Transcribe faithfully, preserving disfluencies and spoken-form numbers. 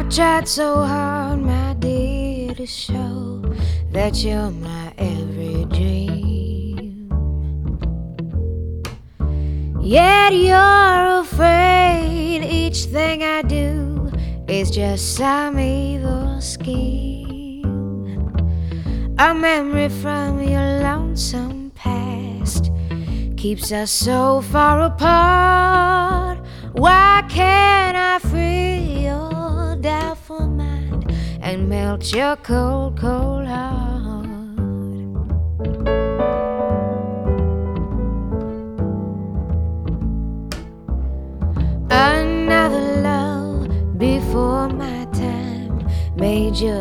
tried so hard, my dear, to show that you're my every dream. Yet you're afraid each thing I do is just some evil scheme. A memory from your lonesome past keeps us so far apart. Why can't I free your doubtful mind and melt your cold, cold heart? Another love before my time made you